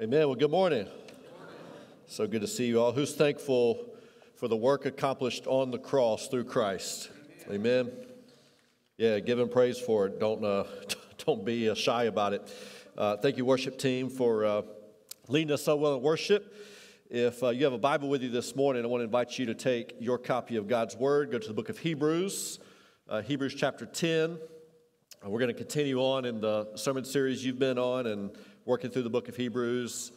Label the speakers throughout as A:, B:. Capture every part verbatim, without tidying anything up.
A: Amen. Well, good morning. So good to see you all. Who's thankful for the work accomplished on the cross through Christ? Amen. Amen. Yeah, give him praise for it. Don't uh, don't be uh, shy about it. Uh, thank you, worship team, for uh, leading us so well in worship. If uh, you have a Bible with you this morning, I want to invite you to take your copy of God's Word, go to the book of Hebrews, uh, Hebrews chapter ten. Uh, we're going to continue on in the sermon series you've been on and working through the book of Hebrews.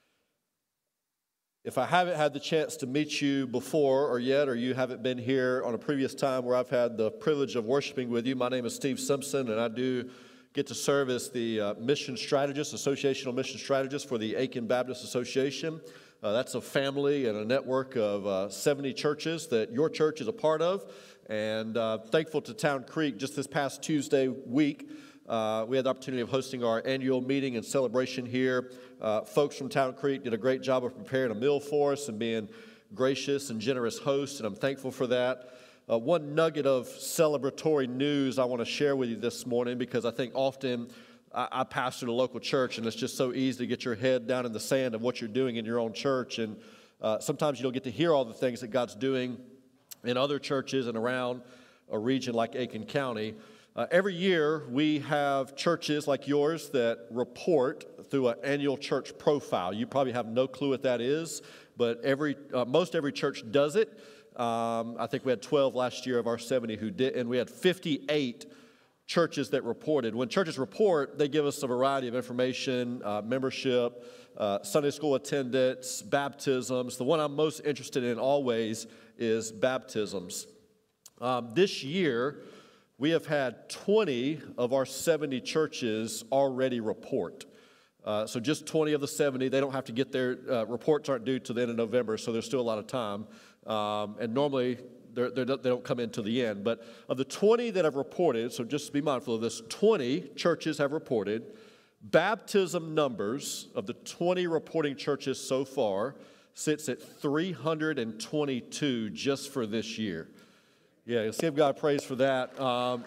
A: If I haven't had the chance to meet you before or yet, or you haven't been here on a previous time where I've had the privilege of worshiping with you, my name is Steve Simpson, and I do get to serve as the uh, mission strategist, associational mission strategist for the Aiken Baptist Association. Uh, that's a family and a network of uh, seventy churches that your church is a part of. And uh, thankful to Town Creek, just this past Tuesday week, Uh, we had the opportunity of hosting our annual meeting and celebration here. Uh, folks from Town Creek did a great job of preparing a meal for us and being gracious and generous hosts, and I'm thankful for that. Uh, one nugget of celebratory news I want to share with you this morning, because I think often I, I pastor a local church, and it's just so easy to get your head down in the sand of what you're doing in your own church, and uh, sometimes you don't get to hear all the things that God's doing in other churches and around a region like Aiken County. Uh, every year, we have churches like yours that report through an annual church profile. You probably have no clue what that is, but every uh, most every church does it. Um, I think we had twelve last year of our seventy who did, and we had fifty-eight churches that reported. When churches report, they give us a variety of information, uh, membership, uh, Sunday school attendance, baptisms. The one I'm most interested in always is baptisms. Um, this year, we have had twenty of our seventy churches already report. Uh, so just twenty of the seventy, they don't have to get their, uh, reports aren't due to the end of November, so there's still a lot of time. Um, and normally, they're, they're, they don't come in till the end. But of the twenty that have reported, so just be mindful of this, twenty churches have reported. Baptism numbers of the twenty reporting churches so far sits at three hundred twenty-two just for this year. Yeah, let's give God praise for that. Um,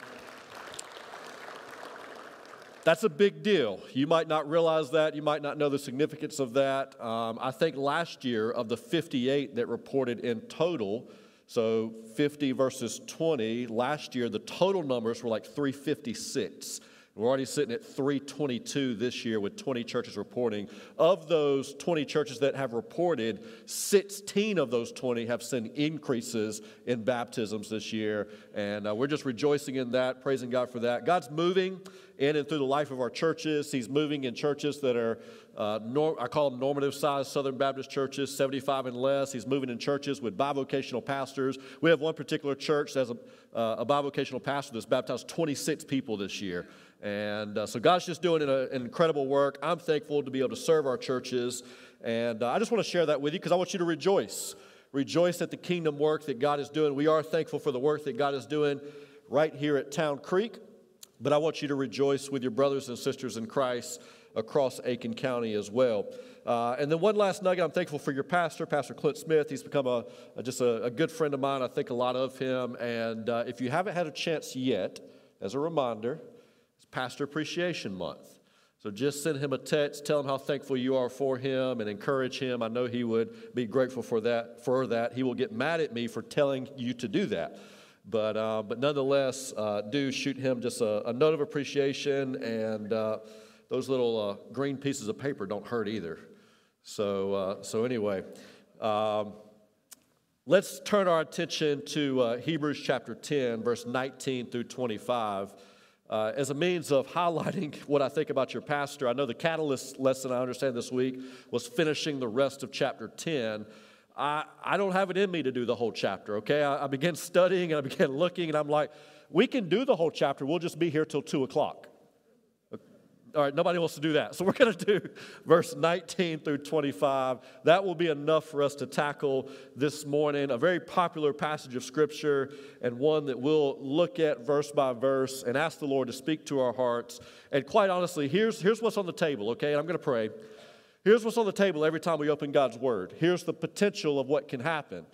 A: that's a big deal. You might not realize that. You might not know the significance of that. Um, I think last year, of the fifty-eight that reported in total, so fifty versus twenty, last year the total numbers were like three fifty-six. We're already sitting at three twenty-two this year with twenty churches reporting. Of those twenty churches that have reported, sixteen of those twenty have seen increases in baptisms this year. And uh, we're just rejoicing in that, praising God for that. God's moving in and through the life of our churches. He's moving in churches that are, uh, nor- I call them normative-sized Southern Baptist churches, seventy-five and less. He's moving in churches with bivocational pastors. We have one particular church that has a, uh, a bivocational pastor that's baptized twenty-six people this year. And uh, so God's just doing an, an incredible work. I'm thankful to be able to serve our churches. And uh, I just want to share that with you because I want you to rejoice. Rejoice at the kingdom work that God is doing. We are thankful for the work that God is doing right here at Town Creek. But I want you to rejoice with your brothers and sisters in Christ across Aiken County as well. Uh, and then one last nugget, I'm thankful for your pastor, Pastor Clint Smith. He's become a, a just a, a good friend of mine. I think a lot of him. And uh, if you haven't had a chance yet, as a reminder, Pastor Appreciation Month. So just send him a text, tell him how thankful you are for him, and encourage him. I know he would be grateful for that. For that, he will get mad at me for telling you to do that. But uh, but nonetheless, uh, do shoot him just a, a note of appreciation, and uh, those little uh, green pieces of paper don't hurt either. So uh, so anyway, um, let's turn our attention to uh, Hebrews chapter ten, verse nineteen through twenty-five. Uh, as a means of highlighting what I think about your pastor. I know the catalyst lesson I understand this week was finishing the rest of chapter ten. I, I don't have it in me to do the whole chapter, okay? I, I began studying and I began looking, and I'm like, we can do the whole chapter. We'll just be here till two o'clock. All right, nobody wants to do that. So we're going to do verse nineteen through twenty-five. That will be enough for us to tackle this morning. A very popular passage of Scripture, and one that we'll look at verse by verse and ask the Lord to speak to our hearts. And quite honestly, here's, here's what's on the table, okay? And I'm going to pray. Here's what's on the table every time we open God's Word. Here's the potential of what can happen.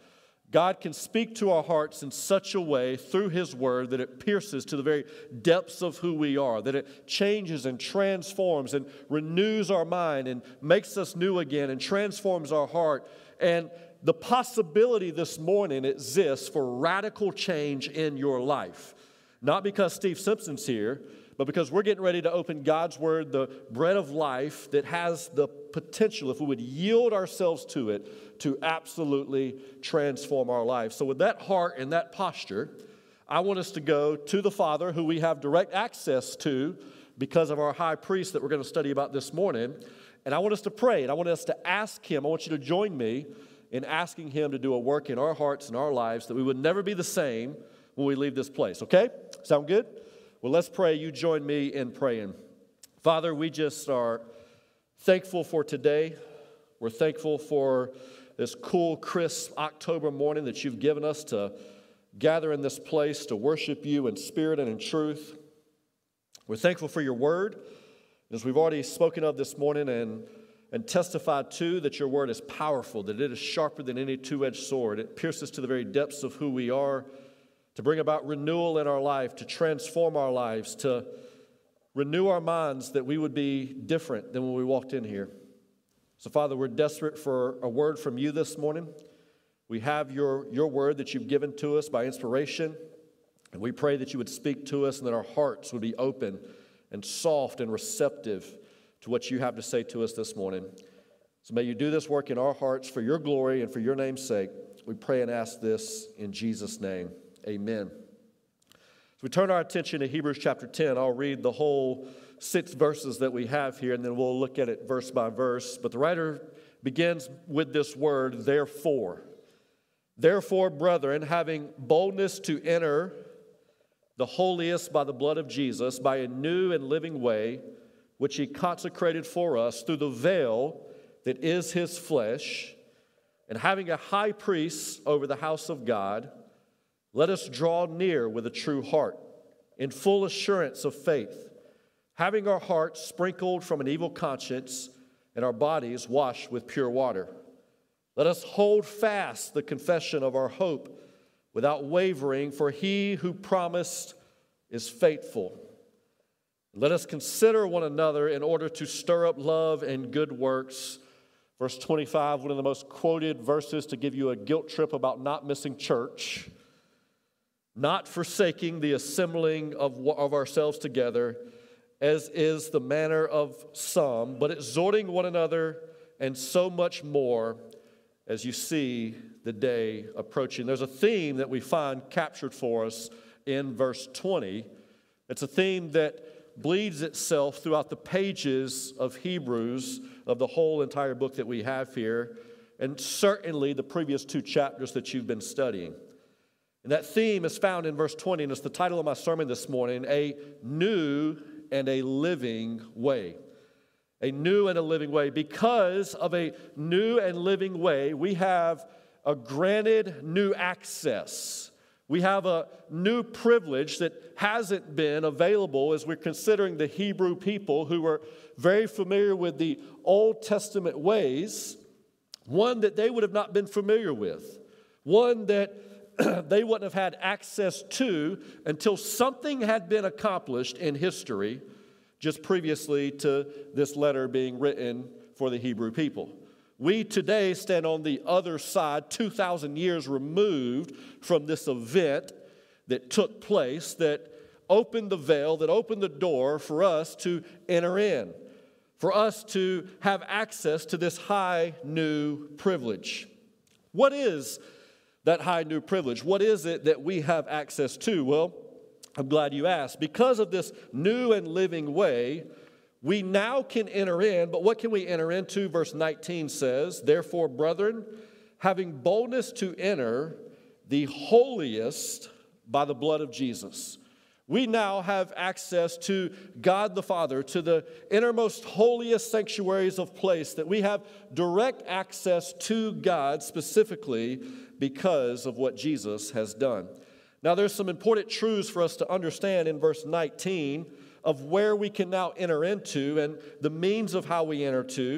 A: God can speak to our hearts in such a way through His Word that it pierces to the very depths of who we are, that it changes and transforms and renews our mind and makes us new again and transforms our heart. And the possibility this morning exists for radical change in your life. Not because Steve Simpson's here, but because we're getting ready to open God's Word, the bread of life that has the potential, if we would yield ourselves to it, to absolutely transform our life. So with that heart and that posture, I want us to go to the Father, who we have direct access to because of our high priest that we're going to study about this morning. And I want us to pray, and I want us to ask Him. I want you to join me in asking Him to do a work in our hearts and our lives that we would never be the same when we leave this place, okay? Sound good? Well, let's pray. You join me in praying. Father, we just are thankful for today. We're thankful for this cool, crisp October morning that you've given us to gather in this place to worship you in spirit and in truth. We're thankful for your word, as we've already spoken of this morning and, and testified to, that your word is powerful, that it is sharper than any two-edged sword. It pierces to the very depths of who we are, to bring about renewal in our life, to transform our lives, to renew our minds that we would be different than when we walked in here. So, Father, we're desperate for a word from you this morning. We have your, your word that you've given to us by inspiration, and we pray that you would speak to us and that our hearts would be open and soft and receptive to what you have to say to us this morning. So may you do this work in our hearts for your glory and for your name's sake. We pray and ask this in Jesus' name. Amen. So we turn our attention to Hebrews chapter ten. I'll read the whole six verses that we have here, and then we'll look at it verse by verse. But the writer begins with this word, therefore. Therefore, brethren, having boldness to enter the holiest by the blood of Jesus, by a new and living way, which he consecrated for us through the veil that is his flesh, and having a high priest over the house of God, let us draw near with a true heart, in full assurance of faith, having our hearts sprinkled from an evil conscience and our bodies washed with pure water. Let us hold fast the confession of our hope without wavering, for he who promised is faithful. Let us consider one another in order to stir up love and good works. Verse twenty-five, one of the most quoted verses to give you a guilt trip about not missing church. Not forsaking the assembling of, of ourselves together, as is the manner of some, but exhorting one another, and so much more as you see the day approaching. There's a theme that we find captured for us in verse twenty. It's a theme that bleeds itself throughout the pages of Hebrews, of the whole entire book that we have here, and certainly the previous two chapters that you've been studying. And that theme is found in verse twenty, and it's the title of my sermon this morning, A New and a Living Way. A new and a living way. Because of a new and living way, we have a granted new access. We have a new privilege that hasn't been available as we're considering the Hebrew people who were very familiar with the Old Testament ways, one that they would have not been familiar with, one that they wouldn't have had access to until something had been accomplished in history just previously to this letter being written for the Hebrew people. We today stand on the other side, two thousand years removed from this event that took place, that opened the veil, that opened the door for us to enter in, for us to have access to this high new privilege. What is that high new privilege? What is it that we have access to? Well, I'm glad you asked. Because of this new and living way, we now can enter in, but what can we enter into? Verse nineteen says, therefore, brethren, having boldness to enter the holiest by the blood of Jesus. We now have access to God the Father, to the innermost, holiest sanctuaries of place, that we have direct access to God specifically because of what Jesus has done. Now, there's some important truths for us to understand in verse nineteen of where we can now enter into and the means of how we enter to.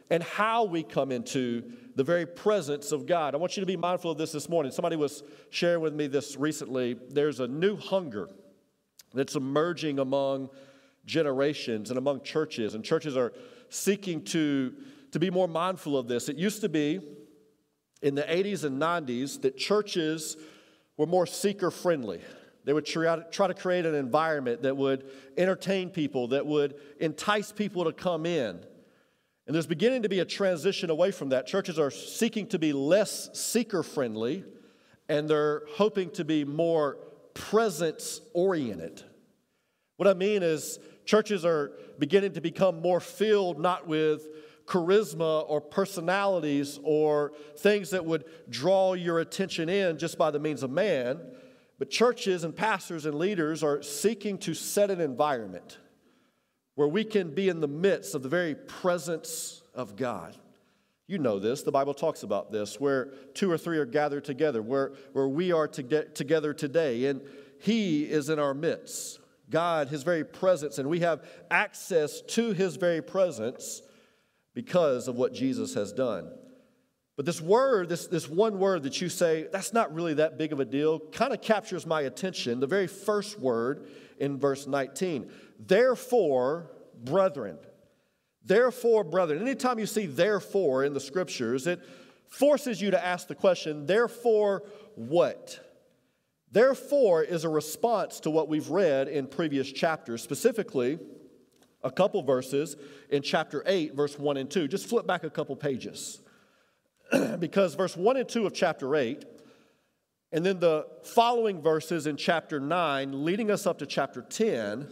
A: and how we come into the very presence of God. I want you to be mindful of this this morning. Somebody was sharing with me this recently. There's a new hunger that's emerging among generations and among churches, and churches are seeking to, to be more mindful of this. It used to be in the eighties and nineties that churches were more seeker-friendly. They would try to, try to create an environment that would entertain people, that would entice people to come in. And there's beginning to be a transition away from that. Churches are seeking to be less seeker-friendly, and they're hoping to be more presence-oriented. What I mean is churches are beginning to become more filled not with charisma or personalities or things that would draw your attention in just by the means of man, but churches and pastors and leaders are seeking to set an environment where we can be in the midst of the very presence of God. You know this. The Bible talks about this, where two or three are gathered together, where, where we are to get together today, and He is in our midst. God, His very presence, and we have access to His very presence because of what Jesus has done. But this word, this, this one word that you say, that's not really that big of a deal, kind of captures my attention. The very first word in verse nineteen. Therefore, brethren. Therefore, brethren. Anytime you see therefore in the scriptures, it forces you to ask the question, therefore what? Therefore is a response to what we've read in previous chapters, specifically a couple verses in chapter eight, verse one and two. Just flip back a couple pages. Because verse one and two of chapter eight, and then the following verses in chapter nine, leading us up to chapter ten,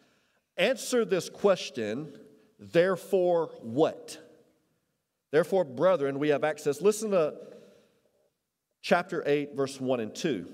A: answer this question, therefore what? Therefore, brethren, we have access. Listen to chapter eight, verse one and two.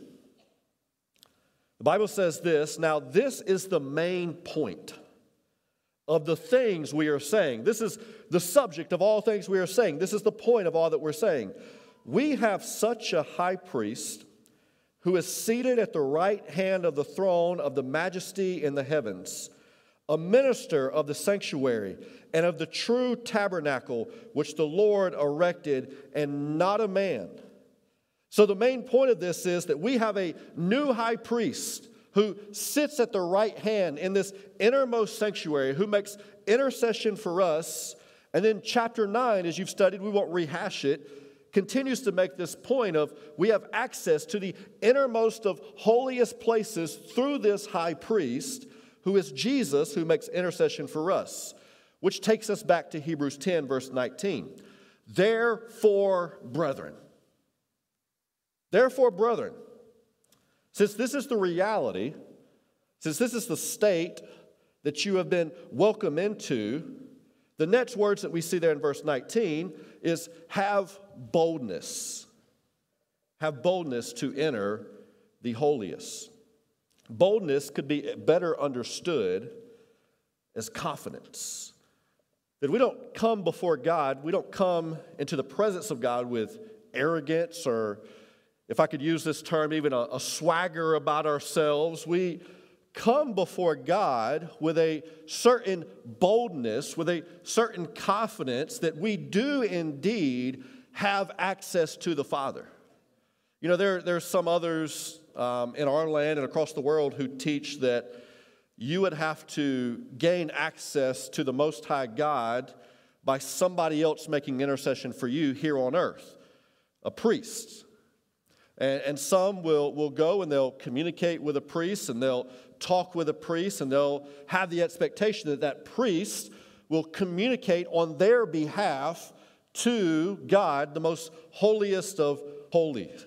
A: The Bible says this, now this is the main point of the things we are saying. This is the subject of all things we are saying. This is the point of all that we're saying. We have such a high priest who is seated at the right hand of the throne of the majesty in the heavens, a minister of the sanctuary and of the true tabernacle which the Lord erected, and not a man. So the main point of this is that we have a new high priest who sits at the right hand in this innermost sanctuary, who makes intercession for us. And then chapter nine, as you've studied, we won't rehash it, continues to make this point of we have access to the innermost of holiest places through this high priest, who is Jesus, who makes intercession for us, which takes us back to Hebrews ten, verse nineteen. Therefore, brethren. Therefore, brethren. Since this is the reality, since this is the state that you have been welcomed into, the next words that we see there in verse nineteen is have boldness. Have boldness to enter the holiest. Boldness could be better understood as confidence. That we don't come before God, we don't come into the presence of God with arrogance or, if I could use this term, even a, a swagger about ourselves. We come before God with a certain boldness, with a certain confidence that we do indeed have access to the Father. You know, there there's some others um, in our land and across the world who teach that you would have to gain access to the Most High God by somebody else making intercession for you here on earth, a priest. And, and some will, will go and they'll communicate with a priest and they'll talk with a priest and they'll have the expectation that that priest will communicate on their behalf to God, the most holiest of holies.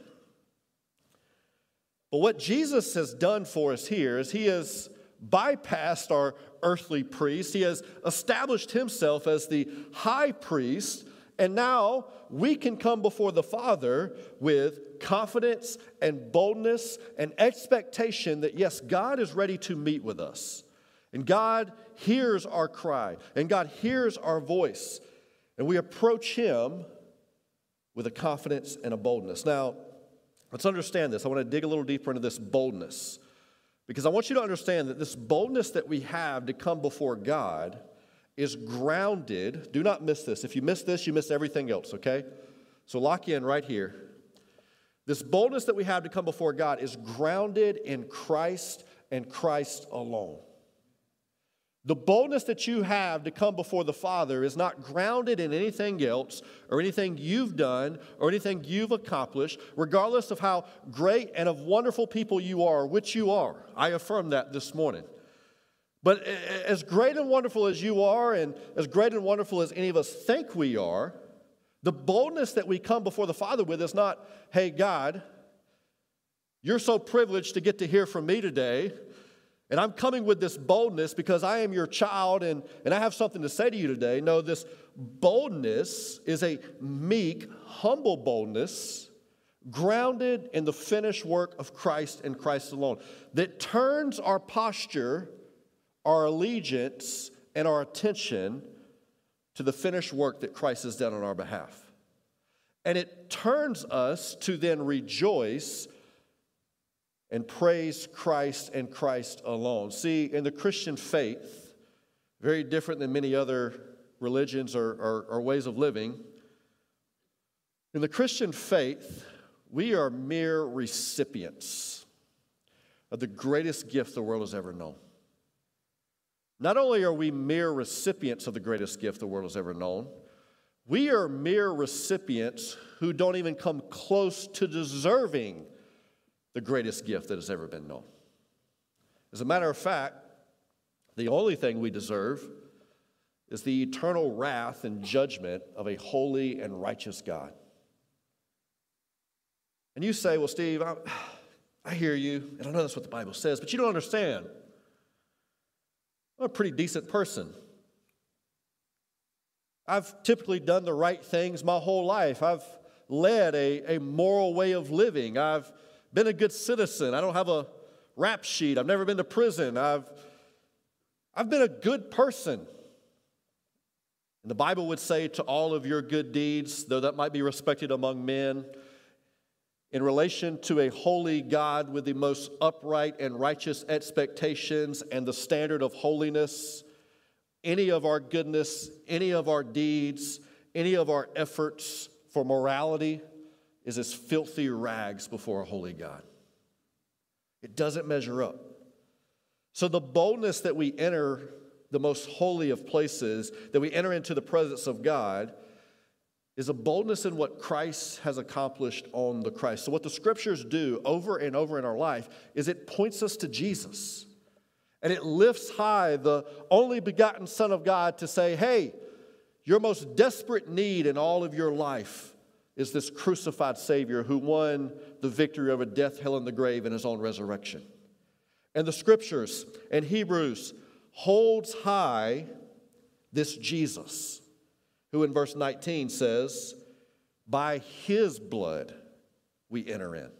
A: But what Jesus has done for us here is he has bypassed our earthly priest. He has established himself as the high priest, and now we can come before the Father with confidence and boldness and expectation that, yes, God is ready to meet with us. And God hears our cry, and God hears our voice. And we approach him with a confidence and a boldness. Now, let's understand this. I want to dig a little deeper into this boldness, because I want you to understand that this boldness that we have to come before God is grounded. Do not miss this. If you miss this, you miss everything else, okay? So lock in right here. This boldness that we have to come before God is grounded in Christ and Christ alone. The boldness that you have to come before the Father is not grounded in anything else or anything you've done or anything you've accomplished, regardless of how great and of wonderful people you are, which you are. I affirm that this morning. But as great and wonderful as you are, and as great and wonderful as any of us think we are, the boldness that we come before the Father with is not, hey, God, you're so privileged to get to hear from me today, and I'm coming with this boldness because I am your child and, and I have something to say to you today. No, this boldness is a meek, humble boldness grounded in the finished work of Christ and Christ alone that turns our posture, our allegiance, and our attention to the finished work that Christ has done on our behalf. And it turns us to then rejoice and praise Christ and Christ alone. See, in the Christian faith, very different than many other religions or, or, or ways of living, in the Christian faith, we are mere recipients of the greatest gift the world has ever known. Not only are we mere recipients of the greatest gift the world has ever known, we are mere recipients who don't even come close to deserving the greatest gift that has ever been known. As a matter of fact, the only thing we deserve is the eternal wrath and judgment of a holy and righteous God. And you say, well, Steve, I, I hear you, and I know that's what the Bible says, but you don't understand. I'm a pretty decent person. I've typically done the right things my whole life. I've led a, a moral way of living. I've been a good citizen. I don't have a rap sheet. I've never been to prison. I've, I've been a good person. And the Bible would say to all of your good deeds, though that might be respected among men, in relation to a holy God with the most upright and righteous expectations and the standard of holiness, any of our goodness, any of our deeds, any of our efforts for morality is as filthy rags before a holy God. It doesn't measure up. So the boldness that we enter the most holy of places, that we enter into the presence of God, is a boldness in what Christ has accomplished on the Christ. So what the Scriptures do over and over in our life is it points us to Jesus. And it lifts high the only begotten Son of God to say, hey, your most desperate need in all of your life is this crucified Savior who won the victory over death, hell, and the grave in his own resurrection. And the Scriptures and Hebrews holds high this Jesus, who in verse nineteen says, by his blood we enter in.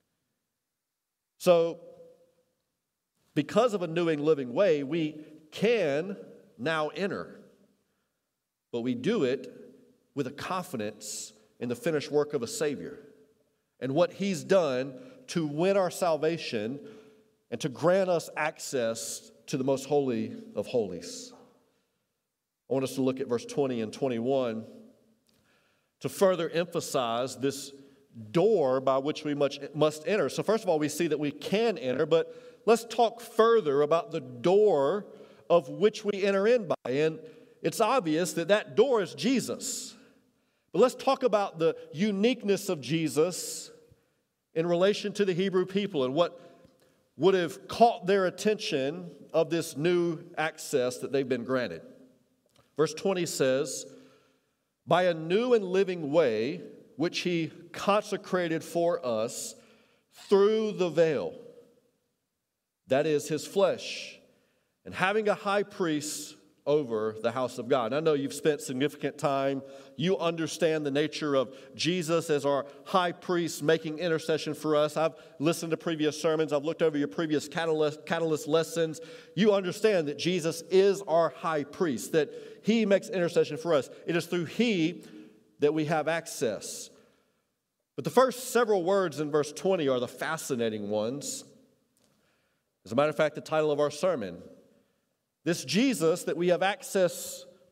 A: So, because of a new and living way, we can now enter. But we do it with a confidence in the finished work of a Savior and what he's done to win our salvation and to grant us access to the most holy of holies. I want us to look at verse twenty and twenty-one to further emphasize this door by which we must enter. So first of all, we see that we can enter, but let's talk further about the door of which we enter in by. And it's obvious that that door is Jesus. But let's talk about the uniqueness of Jesus in relation to the Hebrew people and what would have caught their attention of this new access that they've been granted. Verse twenty says, by a new and living way, which he consecrated for us through the veil, that is his flesh, and having a high priest over the house of God. And I know you've spent significant time. You understand the nature of Jesus as our high priest making intercession for us. I've listened to previous sermons. I've looked over your previous catalyst, catalyst lessons. You understand that Jesus is our high priest, that he makes intercession for us. It is through he that we have access. But the first several words in verse twenty are the fascinating ones. As a matter of fact, the title of our sermon, this Jesus that we have access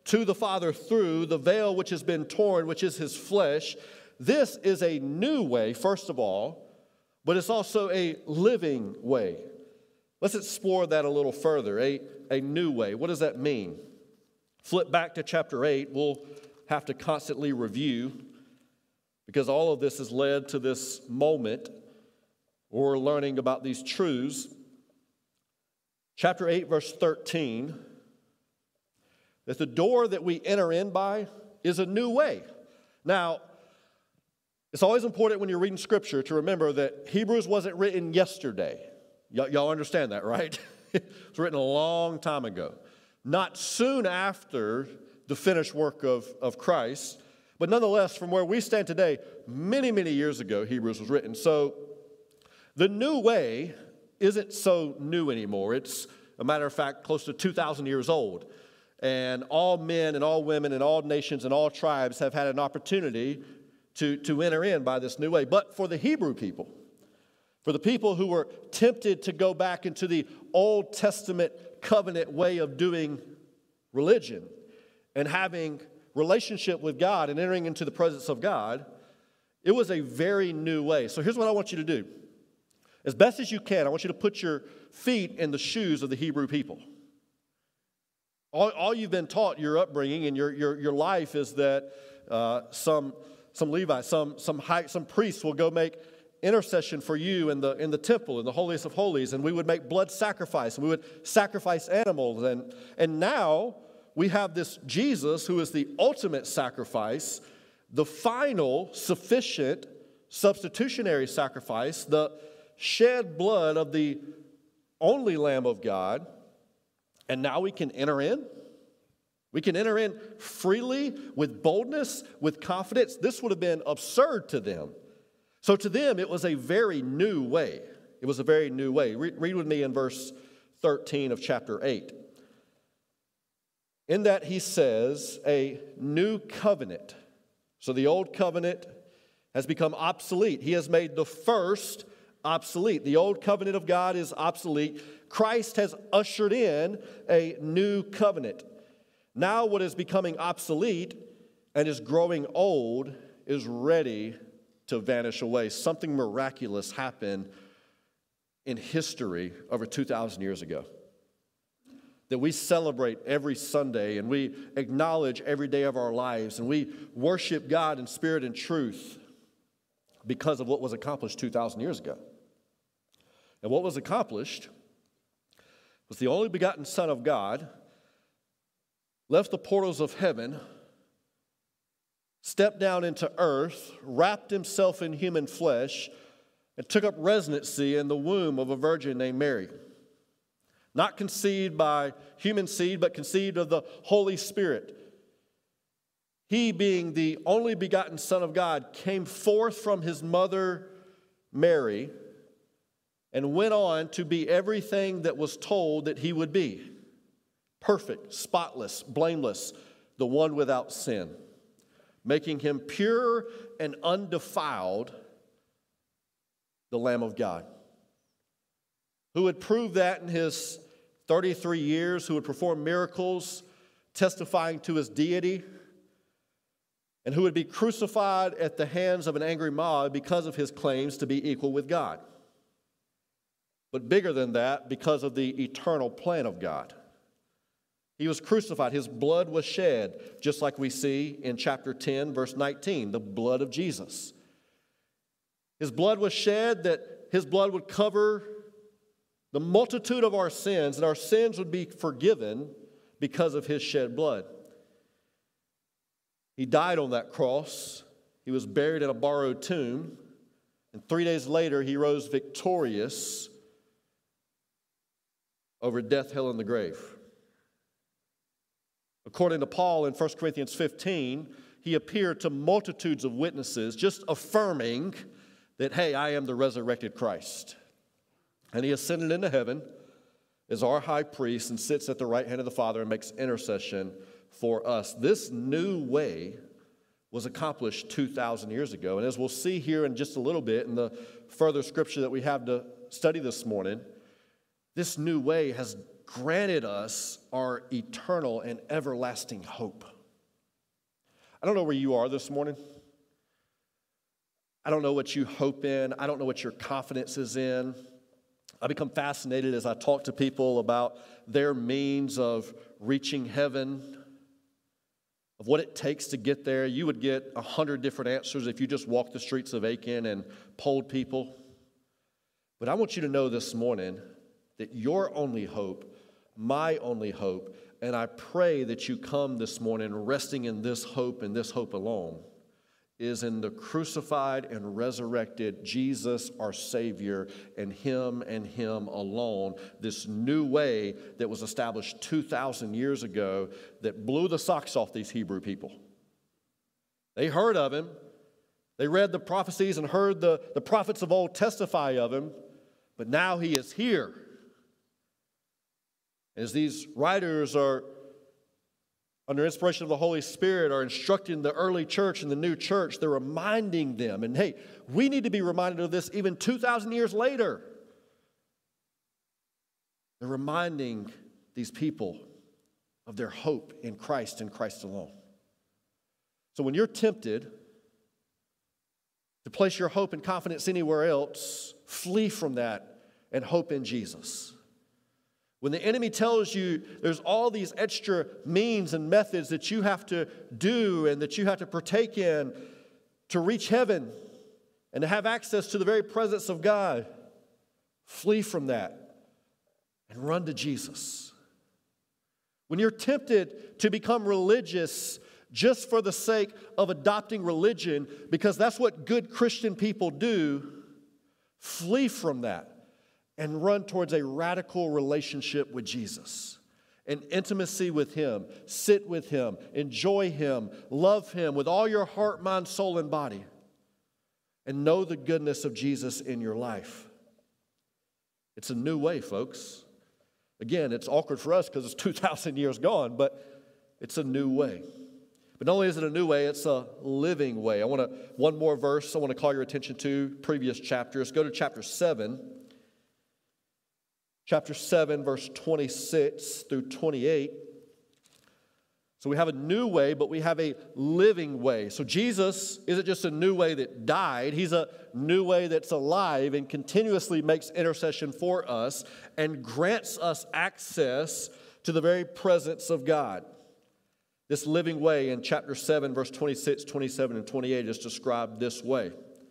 A: to the Father through the veil which has been torn, which is his flesh. This is a new way, first of all, but it's also a living way. Let's explore that a little further, a, a new way. What does that mean? Flip back to chapter eight. We'll have to constantly review because all of this has led to this moment where we're learning about these truths. Chapter eight, verse thirteen, that the door that we enter in by is a new way. Now, it's always important when you're reading Scripture to remember that Hebrews wasn't written yesterday. Y- y'all understand that, right? It was written a long time ago. Not soon after the finished work of, of Christ, but nonetheless, from where we stand today, many, many years ago, Hebrews was written. So the new way isn't so new anymore. It's, a matter of fact, close to two thousand years old. And all men and all women and all nations and all tribes have had an opportunity to, to enter in by this new way. But for the Hebrew people, for the people who were tempted to go back into the Old Testament covenant way of doing religion and having relationship with God and entering into the presence of God, it was a very new way. So here's what I want you to do. As best as you can, I want you to put your feet in the shoes of the Hebrew people. All, all you've been taught, your upbringing and your, your, your life is that uh, some, some Levites, some, some, high, some priests will go make intercession for you in the, in the temple, in the holiest of holies, and we would make blood sacrifice, and we would sacrifice animals. And, and now we have this Jesus who is the ultimate sacrifice, the final sufficient substitutionary sacrifice, the shed blood of the only Lamb of God. And now we can enter in. We can enter in freely, with boldness, with confidence. This would have been absurd to them. So to them, it was a very new way. It was a very new way. Read, read with me in verse thirteen of chapter eight. In that he says, a new covenant. So the old covenant has become obsolete. He has made the first obsolete. The old covenant of God is obsolete. Christ has ushered in a new covenant. Now what is becoming obsolete and is growing old is ready to vanish away. Something miraculous happened in history over two thousand years ago that we celebrate every Sunday and we acknowledge every day of our lives, and we worship God in spirit and truth because of what was accomplished two thousand years ago. And what was accomplished was the only begotten Son of God left the portals of heaven, stepped down into earth, wrapped himself in human flesh, and took up residency in the womb of a virgin named Mary. Not conceived by human seed, but conceived of the Holy Spirit. He, being the only begotten Son of God, came forth from his mother Mary and went on to be everything that was told that he would be. Perfect, spotless, blameless, the one without sin, making him pure and undefiled, the Lamb of God, who would prove that in his thirty-three years, who would perform miracles testifying to his deity, and who would be crucified at the hands of an angry mob because of his claims to be equal with God. But bigger than that, because of the eternal plan of God. He was crucified. His blood was shed, just like we see in chapter ten, verse nineteen, the blood of Jesus. His blood was shed that his blood would cover the multitude of our sins, and our sins would be forgiven because of his shed blood. He died on that cross. He was buried in a borrowed tomb. And three days later, he rose victorious over death, hell, and the grave. According to Paul in First Corinthians fifteen, he appeared to multitudes of witnesses, just affirming that, hey, I am the resurrected Christ. And he ascended into heaven as our high priest and sits at the right hand of the Father and makes intercession for us. This new way was accomplished two thousand years ago. And as we'll see here in just a little bit in the further scripture that we have to study this morning, this new way has granted us our eternal and everlasting hope. I don't know where you are this morning. I don't know what you hope in. I don't know what your confidence is in. I become fascinated as I talk to people about their means of reaching heaven, of what it takes to get there. You would get a hundred different answers if you just walked the streets of Aiken and polled people. But I want you to know this morning that your only hope, my only hope, and I pray that you come this morning resting in this hope and this hope alone, is in the crucified and resurrected Jesus, our Savior, and Him and Him alone, this new way that was established two thousand years ago that blew the socks off these Hebrew people. They heard of Him. They read the prophecies and heard the, the prophets of old testify of Him, but now He is here. As these writers are under inspiration of the Holy Spirit, are instructing the early church and the new church, they're reminding them. And hey, we need to be reminded of this even two thousand years later. They're reminding these people of their hope in Christ and Christ alone. So when you're tempted to place your hope and confidence anywhere else, flee from that and hope in Jesus. When the enemy tells you there's all these extra means and methods that you have to do and that you have to partake in to reach heaven and to have access to the very presence of God, flee from that and run to Jesus. When you're tempted to become religious just for the sake of adopting religion, because that's what good Christian people do, flee from that and run towards a radical relationship with Jesus, an intimacy with Him. Sit with Him, enjoy Him, love Him with all your heart, mind, soul, and body, and know the goodness of Jesus in your life. It's a new way, folks. Again, it's awkward for us because it's two thousand years gone, but it's a new way. But not only is it a new way, it's a living way. I want to, one more verse I want to call your attention to, previous chapters. Go to chapter seven. Chapter seven, verse twenty-six through twenty-eight. So we have a new way, but we have a living way. So Jesus isn't just a new way that died. He's a new way that's alive and continuously makes intercession for us and grants us access to the very presence of God. This living way in chapter seven, verse twenty-six, twenty-seven, and twenty-eight is described this way.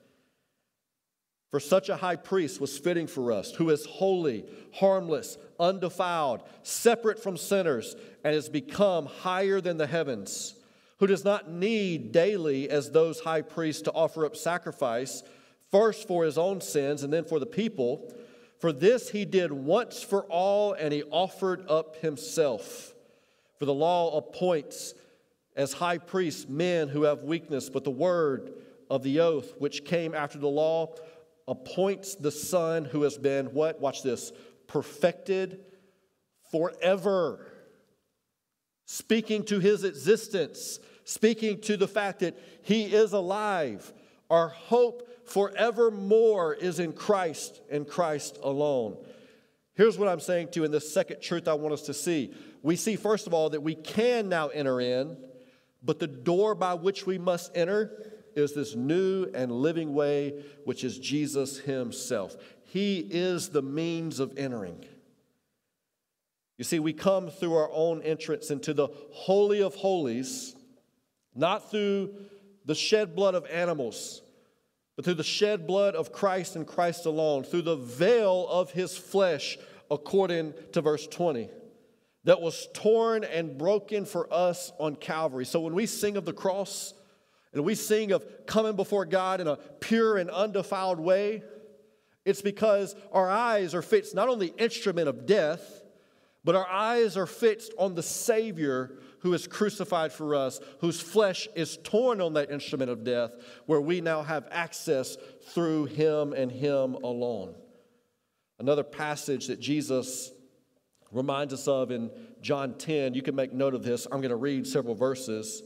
A: For such a high priest was fitting for us, who is holy, harmless, undefiled, separate from sinners, and has become higher than the heavens, who does not need daily, as those high priests, to offer up sacrifice, first for his own sins and then for the people. For this he did once for all, and he offered up himself. For the law appoints as high priests men who have weakness, but the word of the oath, which came after the law, appoints the Son who has been, what? Watch this. Perfected forever. Speaking to his existence. Speaking to the fact that he is alive. Our hope forevermore is in Christ and Christ alone. Here's what I'm saying to you in this second truth I want us to see. We see, first of all, that we can now enter in, but the door by which we must enter is this new and living way, which is Jesus Himself. He is the means of entering. You see, we come through our own entrance into the Holy of Holies, not through the shed blood of animals, but through the shed blood of Christ and Christ alone, through the veil of His flesh, according to verse twenty, that was torn and broken for us on Calvary. So when we sing of the cross, and we sing of coming before God in a pure and undefiled way, it's because our eyes are fixed not on the instrument of death, but our eyes are fixed on the Savior who is crucified for us, whose flesh is torn on that instrument of death, where we now have access through Him and Him alone. Another passage that Jesus reminds us of in John ten, you can make note of this. I'm going to read several verses.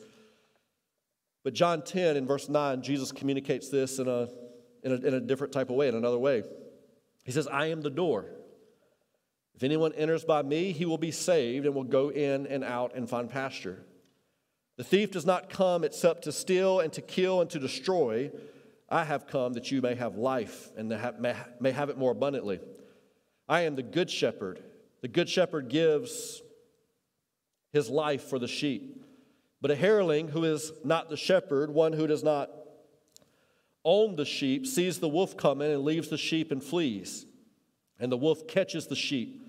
A: But John ten in verse nine, Jesus communicates this in a, in a, in a different type of way, in another way. He says, I am the door. If anyone enters by me, he will be saved and will go in and out and find pasture. The thief does not come except to steal and to kill and to destroy. I have come that you may have life and may have it more abundantly. I am the good shepherd. The good shepherd gives his life for the sheep. But a hireling who is not the shepherd, one who does not own the sheep, sees the wolf coming and leaves the sheep and flees. And the wolf catches the sheep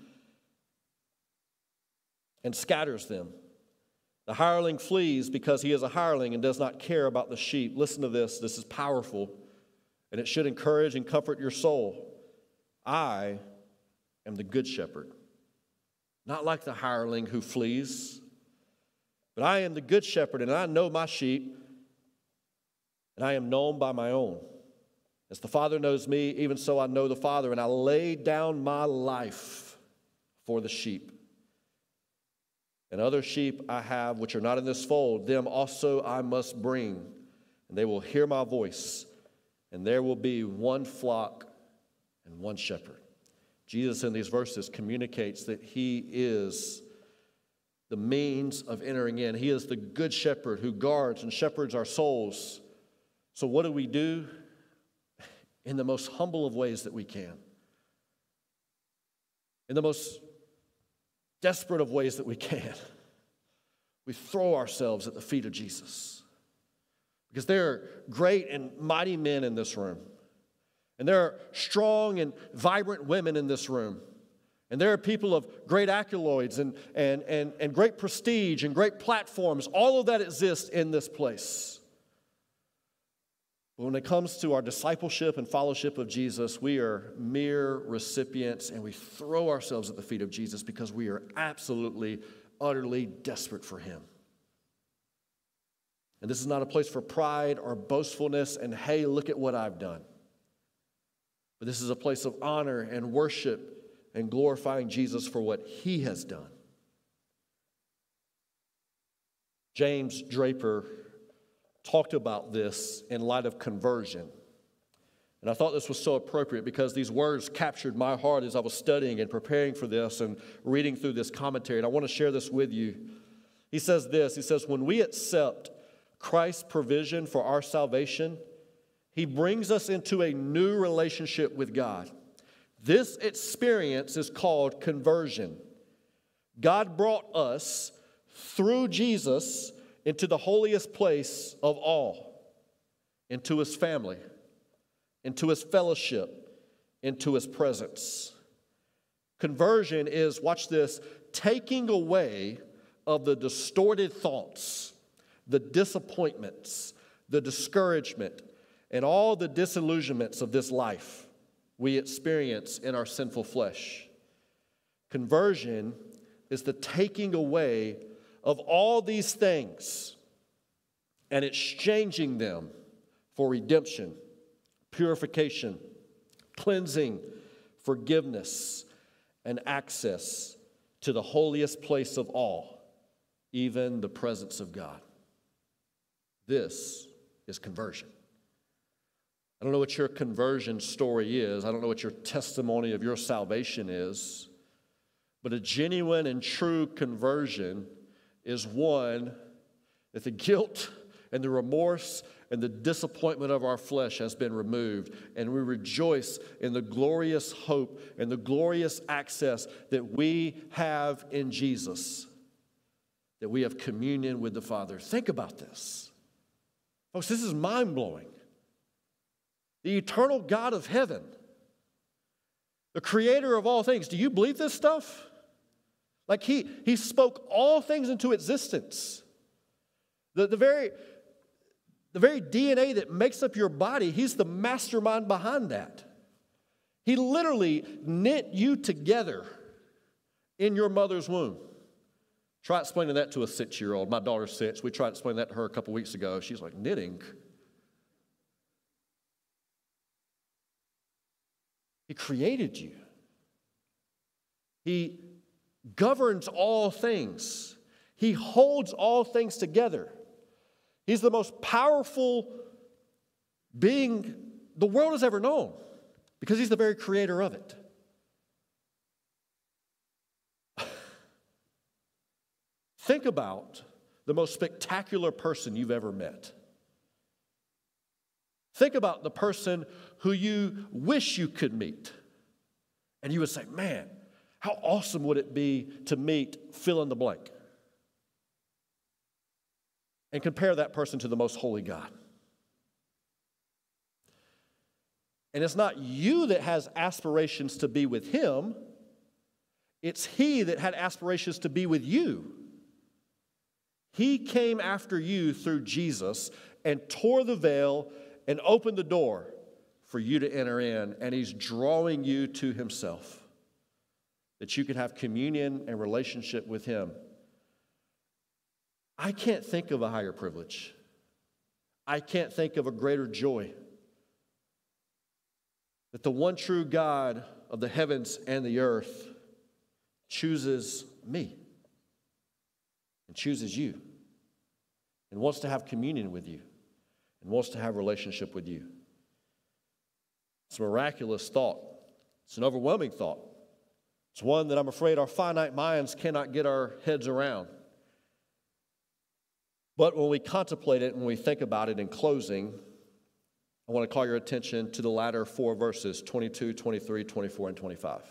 A: and scatters them. The hireling flees because he is a hireling and does not care about the sheep. Listen to this. This is powerful, and it should encourage and comfort your soul. I am the good shepherd, not like the hireling who flees, but I am the good shepherd, and I know my sheep, and I am known by my own. As the Father knows me, even so I know the Father, and I lay down my life for the sheep. And other sheep I have which are not in this fold, them also I must bring, and they will hear my voice, and there will be one flock and one shepherd. Jesus in these verses communicates that he is the means of entering in. He is the good shepherd who guards and shepherds our souls. So what do we do? In the most humble of ways that we can. In the most desperate of ways that we can. We throw ourselves at the feet of Jesus. Because there are great and mighty men in this room. And there are strong and vibrant women in this room. And there are people of great accolades and, and, and, and great prestige and great platforms. All of that exists in this place. But when it comes to our discipleship and fellowship of Jesus, we are mere recipients, and we throw ourselves at the feet of Jesus because we are absolutely, utterly desperate for him. And this is not a place for pride or boastfulness and, hey, look at what I've done. But this is a place of honor and worship and glorifying Jesus for what he has done. James Draper talked about this in light of conversion. And I thought this was so appropriate because these words captured my heart as I was studying and preparing for this and reading through this commentary. And I want to share this with you. He says this, he says, when we accept Christ's provision for our salvation, he brings us into a new relationship with God. This experience is called conversion. God brought us through Jesus into the holiest place of all, into his family, into his fellowship, into his presence. Conversion is, watch this, taking away of the distorted thoughts, the disappointments, the discouragement, and all the disillusionments of this life we experience in our sinful flesh. Conversion is the taking away of all these things and exchanging them for redemption, purification, cleansing, forgiveness, and access to the holiest place of all, even the presence of God. This is conversion. I don't know what your conversion story is. I don't know what your testimony of your salvation is. But a genuine and true conversion is one that the guilt and the remorse and the disappointment of our flesh has been removed. And we rejoice in the glorious hope and the glorious access that we have in Jesus, that we have communion with the Father. Think about this. Folks, this is mind-blowing. The eternal God of heaven, the creator of all things. Do you believe this stuff? Like he, he spoke all things into existence. The, the, very, the very D N A that makes up your body, he's the mastermind behind that. He literally knit you together in your mother's womb. Try explaining that to a six-year-old. My daughter's six. We tried explaining that to her a couple weeks ago. She's like, knitting? He created you. He governs all things. He holds all things together. He's the most powerful being the world has ever known because he's the very creator of it. Think about the most spectacular person you've ever met. Think about the person who you wish you could meet. And you would say, man, how awesome would it be to meet fill in the blank? And compare that person to the most holy God. And it's not you that has aspirations to be with him. It's he that had aspirations to be with you. He came after you through Jesus and tore the veil and opened the door for you to enter in. And he's drawing you to himself, that you could have communion and relationship with him. I can't think of a higher privilege. I can't think of a greater joy that the one true God of the heavens and the earth chooses me and chooses you and wants to have communion with you and wants to have a relationship with you. It's a miraculous thought. It's an overwhelming thought. It's one that I'm afraid our finite minds cannot get our heads around. But when we contemplate it and when we think about it in closing, I want to call your attention to the latter four verses, twenty-two, twenty-three, twenty-four, and twenty-five.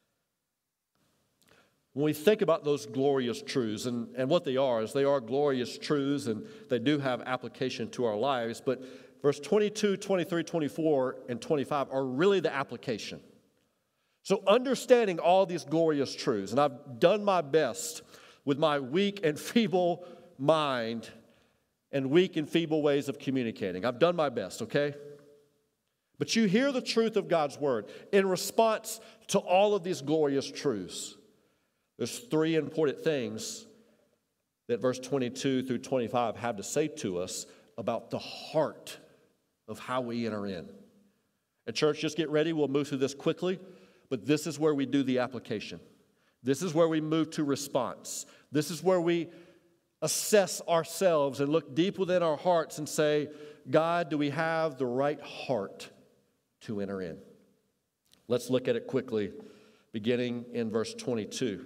A: When we think about those glorious truths, and, and what they are, is they are glorious truths, and they do have application to our lives, but verse twenty-two, twenty-three, twenty-four, and twenty-five are really the application. So understanding all these glorious truths, and I've done my best with my weak and feeble mind and weak and feeble ways of communicating. I've done my best, okay? But you hear the truth of God's word. In response to all of these glorious truths, there's three important things that verse twenty-two through twenty-five have to say to us about the heart of how we enter in. And church, just get ready. We'll move through this quickly, but this is where we do the application. This is where we move to response. This is where we assess ourselves and look deep within our hearts and say, God, do we have the right heart to enter in? Let's look at it quickly, beginning in verse twenty-two.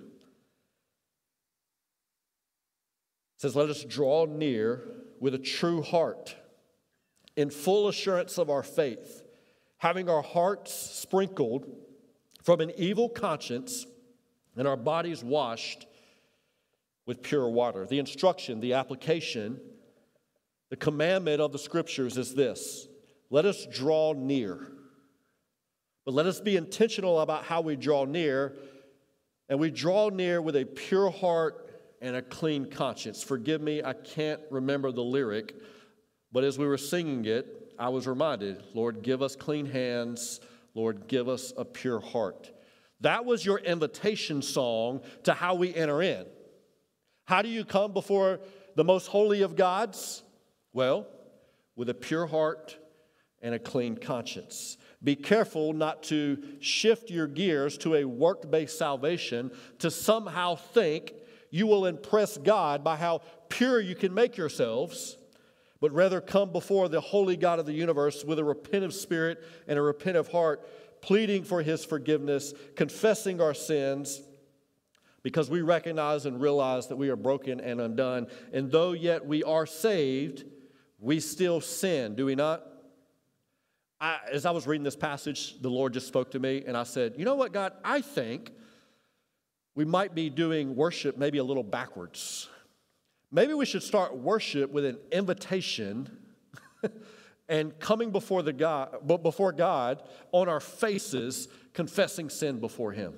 A: It says, let us draw near with a true heart, in full assurance of our faith, having our hearts sprinkled from an evil conscience and our bodies washed with pure water. The instruction, the application, the commandment of the Scriptures is this: let us draw near. But let us be intentional about how we draw near, and we draw near with a pure heart and a clean conscience. Forgive me, I can't remember the lyric, but as we were singing it, I was reminded, Lord, give us clean hands. Lord, give us a pure heart. That was your invitation song to how we enter in. How do you come before the most holy of gods? Well, with a pure heart and a clean conscience. Be careful not to shift your gears to a work-based salvation to somehow think you will impress God by how pure you can make yourselves, but rather come before the holy God of the universe with a repentant spirit and a repentant heart, pleading for his forgiveness, confessing our sins, because we recognize and realize that we are broken and undone. And though yet we are saved, we still sin, do we not? I, as I was reading this passage, the Lord just spoke to me, and I said, you know what, God, I think we might be doing worship maybe a little backwards. Maybe we should start worship with an invitation and coming before the God, before God on our faces, confessing sin before him.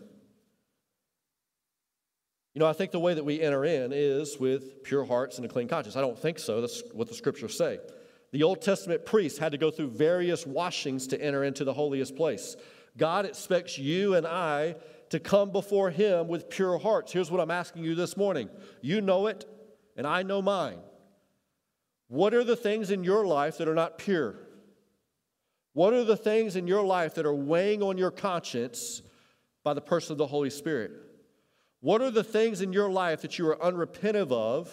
A: You know, I think the way that we enter in is with pure hearts and a clean conscience. I don't think so. That's what the Scriptures say. The Old Testament priests had to go through various washings to enter into the holiest place. God expects you and I to come before him with pure hearts. Here's what I'm asking you this morning. You know it, and I know mine. What are the things in your life that are not pure? What are the things in your life that are weighing on your conscience by the person of the Holy Spirit? What are the things in your life that you are unrepentant of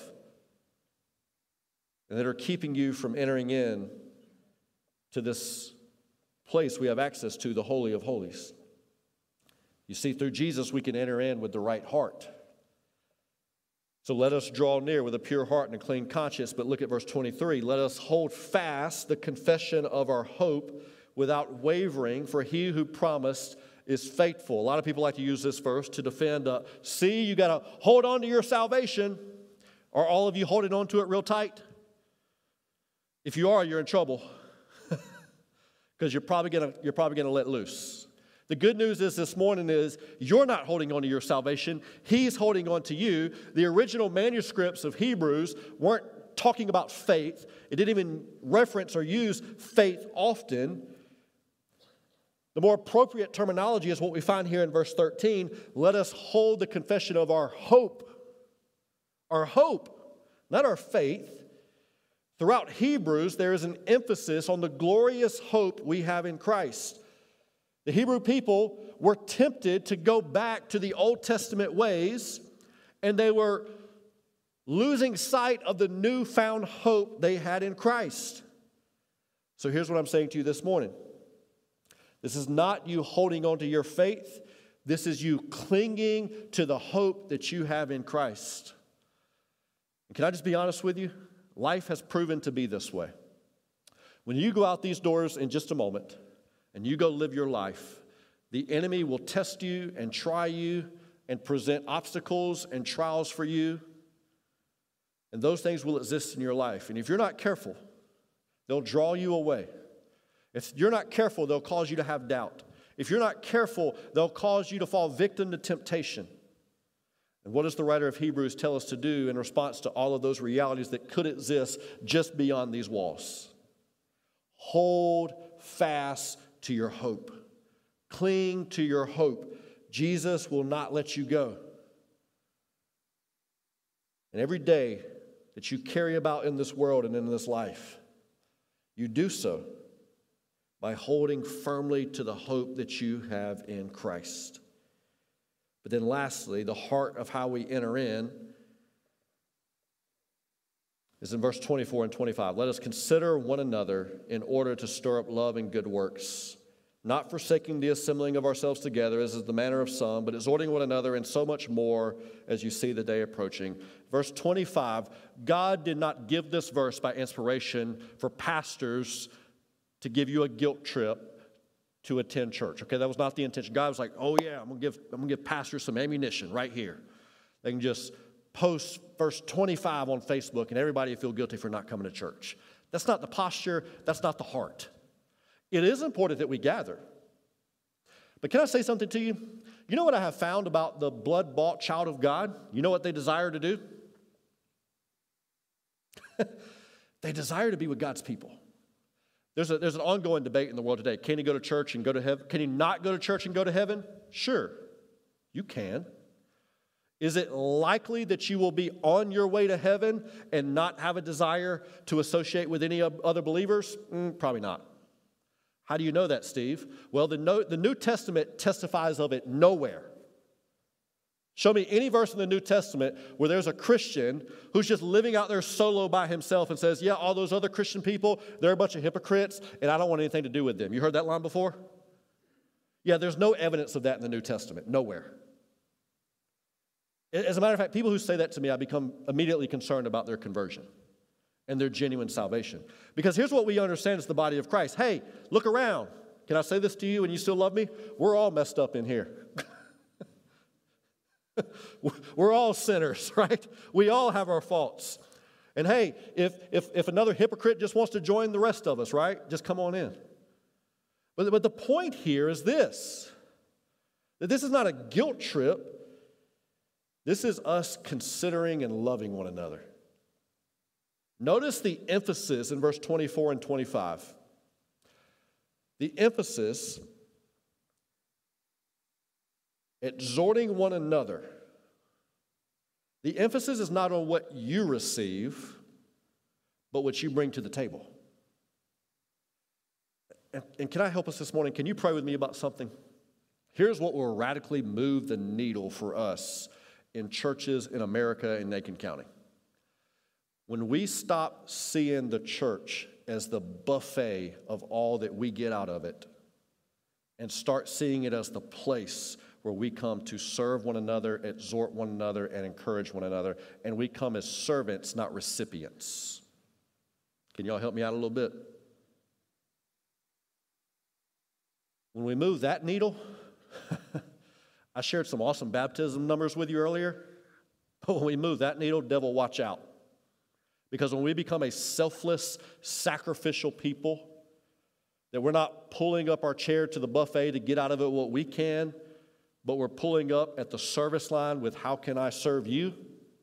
A: and that are keeping you from entering in to this place we have access to, the Holy of Holies? You see, through Jesus, we can enter in with the right heart. So let us draw near with a pure heart and a clean conscience. But look at verse twenty-three. Let us hold fast the confession of our hope without wavering, for he who promised is faithful. A lot of people like to use this verse to defend, uh, see, you got to hold on to your salvation. Are all of you holding on to it real tight? If you are, you're in trouble because you're probably going to you're probably going to let loose. The good news is this morning is you're not holding on to your salvation. He's holding on to you. The original manuscripts of Hebrews weren't talking about faith. It didn't even reference or use faith often. The more appropriate terminology is what we find here in verse thirteen. Let us hold the confession of our hope. Our hope, not our faith. Throughout Hebrews, there is an emphasis on the glorious hope we have in Christ. The Hebrew people were tempted to go back to the Old Testament ways, and they were losing sight of the newfound hope they had in Christ. So here's what I'm saying to you this morning. This is not you holding on to your faith. This is you clinging to the hope that you have in Christ. And can I just be honest with you? Life has proven to be this way. When you go out these doors in just a moment and you go live your life, the enemy will test you and try you and present obstacles and trials for you. And those things will exist in your life. And if you're not careful, they'll draw you away. If you're not careful, they'll cause you to have doubt. If you're not careful, they'll cause you to fall victim to temptation. And what does the writer of Hebrews tell us to do in response to all of those realities that could exist just beyond these walls? Hold fast to your hope. Cling to your hope. Jesus will not let you go. And every day that you carry about in this world and in this life, you do so by holding firmly to the hope that you have in Christ. But then lastly, the heart of how we enter in is in verse twenty-four and twenty-five. Let us consider one another in order to stir up love and good works, not forsaking the assembling of ourselves together, as is the manner of some, but exhorting one another, and so much more as you see the day approaching. Verse twenty-five, God did not give this verse by inspiration for pastors to give you a guilt trip to attend church. Okay, that was not the intention. God was like, oh yeah, I'm gonna give, I'm gonna give pastors some ammunition right here. They can just post verse twenty-five on Facebook and everybody will feel guilty for not coming to church. That's not the posture, that's not the heart. It is important that we gather. But can I say something to you? You know what I have found about the blood-bought child of God? You know what they desire to do? They desire to be with God's people. There's, a, there's an ongoing debate in the world today. Can you go to church and go to heaven? Can you not go to church and go to heaven? Sure, you can. Is it likely that you will be on your way to heaven and not have a desire to associate with any other believers? Mm, probably not. How do you know that, Steve? Well, the, no, the New Testament testifies of it nowhere. Show me any verse in the New Testament where there's a Christian who's just living out there solo by himself and says, yeah, all those other Christian people, they're a bunch of hypocrites, and I don't want anything to do with them. You heard that line before? Yeah, there's no evidence of that in the New Testament. Nowhere. As a matter of fact, people who say that to me, I become immediately concerned about their conversion and their genuine salvation. Because here's what we understand as the body of Christ. Hey, look around. Can I say this to you and you still love me? We're all messed up in here. We're all sinners, right? We all have our faults. And hey, if, if, if another hypocrite just wants to join the rest of us, right? Just come on in. But, but the point here is this, that this is not a guilt trip. This is us considering and loving one another. Notice the emphasis in verse twenty-four and twenty-five. The emphasis, exhorting one another. The emphasis is not on what you receive, but what you bring to the table. And, and can I help us this morning? Can you pray with me about something? Here's what will radically move the needle for us in churches in America and Macon County. When we stop seeing the church as the buffet of all that we get out of it and start seeing it as the place where we come to serve one another, exhort one another, and encourage one another. And we come as servants, not recipients. Can y'all help me out a little bit? When we move that needle, I shared some awesome baptism numbers with you earlier. But when we move that needle, devil, watch out. Because when we become a selfless, sacrificial people, that we're not pulling up our chair to the buffet to get out of it what we can, but we're pulling up at the service line with how can I serve you?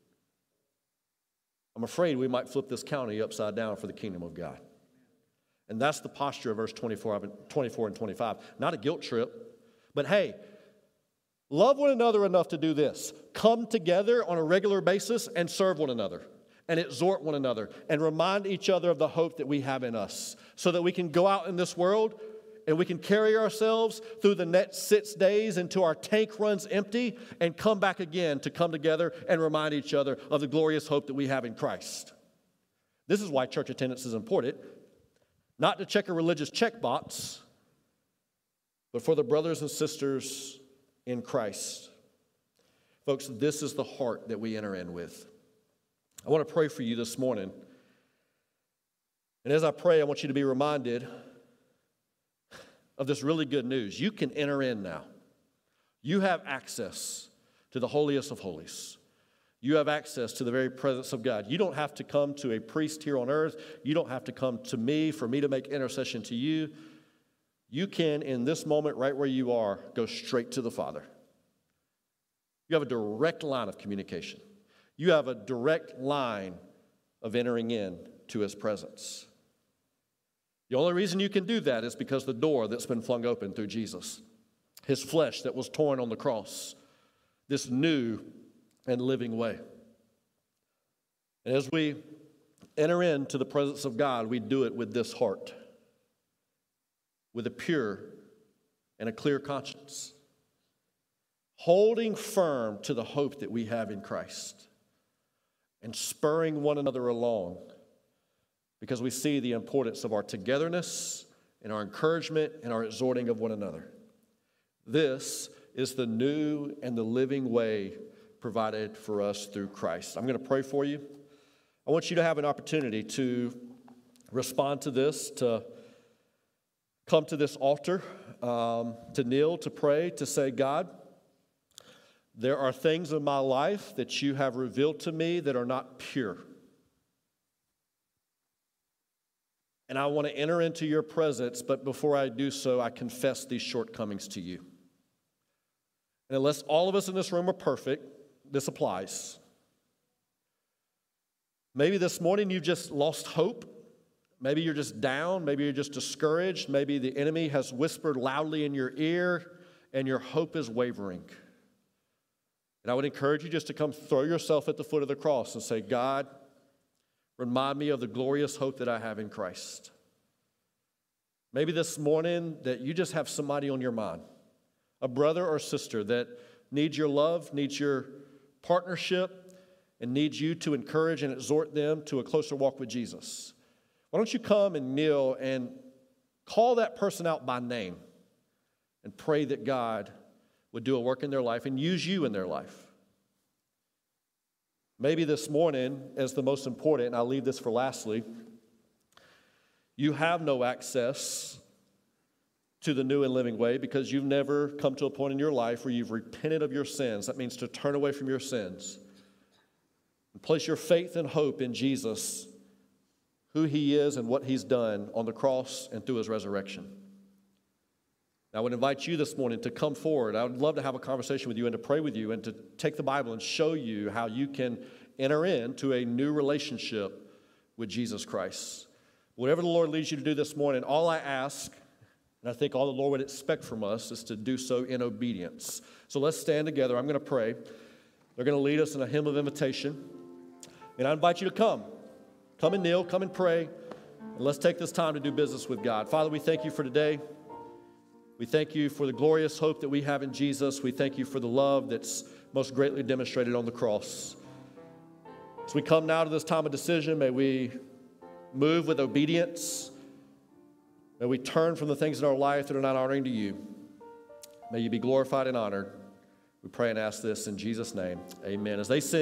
A: I'm afraid we might flip this county upside down for the kingdom of God. And that's the posture of verse twenty-four, twenty-four and twenty-five. Not a guilt trip, but hey, love one another enough to do this. Come together on a regular basis and serve one another and exhort one another and remind each other of the hope that we have in us so that we can go out in this world and we can carry ourselves through the next six days until our tank runs empty and come back again to come together and remind each other of the glorious hope that we have in Christ. This is why church attendance is important. Not to check a religious checkbox, but for the brothers and sisters in Christ. Folks, this is the heart that we enter in with. I want to pray for you this morning. And as I pray, I want you to be reminded of this really good news. You can enter in now. You have access to the holiest of holies. You have access to the very presence of God. You don't have to come to a priest here on earth. You don't have to come to me for me to make intercession to you. You can, in this moment, right where you are, go straight to the Father. You have a direct line of communication. You have a direct line of entering in to His presence. The only reason you can do that is because the door that's been flung open through Jesus, His flesh that was torn on the cross, this new and living way. And as we enter into the presence of God, we do it with this heart, with a pure and a clear conscience, holding firm to the hope that we have in Christ and spurring one another along because we see the importance of our togetherness and our encouragement and our exhorting of one another. This is the new and the living way provided for us through Christ. I'm going to pray for you. I want you to have an opportunity to respond to this, to come to this altar, um, to kneel, to pray, to say, God, there are things in my life that you have revealed to me that are not pure. And I want to enter into your presence, but before I do so, I confess these shortcomings to you. And unless all of us in this room are perfect, this applies. Maybe this morning you've just lost hope. Maybe you're just down. Maybe you're just discouraged. Maybe the enemy has whispered loudly in your ear and your hope is wavering. And I would encourage you just to come throw yourself at the foot of the cross and say, God, remind me of the glorious hope that I have in Christ. Maybe this morning that you just have somebody on your mind, a brother or sister that needs your love, needs your partnership, and needs you to encourage and exhort them to a closer walk with Jesus. Why don't you come and kneel and call that person out by name and pray that God would do a work in their life and use you in their life. Maybe this morning, as the most important, and I'll leave this for lastly, you have no access to the new and living way because you've never come to a point in your life where you've repented of your sins. That means to turn away from your sins and place your faith and hope in Jesus, who He is and what He's done on the cross and through His resurrection. I would invite you this morning to come forward. I would love to have a conversation with you and to pray with you and to take the Bible and show you how you can enter into a new relationship with Jesus Christ. Whatever the Lord leads you to do this morning, all I ask, and I think all the Lord would expect from us, is to do so in obedience. So let's stand together. I'm going to pray. They're going to lead us in a hymn of invitation. And I invite you to come. Come and kneel, come and pray, and let's take this time to do business with God. Father, we thank you for today. We thank you for the glorious hope that we have in Jesus. We thank you for the love that's most greatly demonstrated on the cross. As we come now to this time of decision, may we move with obedience. May we turn from the things in our life that are not honoring to you. May you be glorified and honored. We pray and ask this in Jesus' name. Amen. As they sing,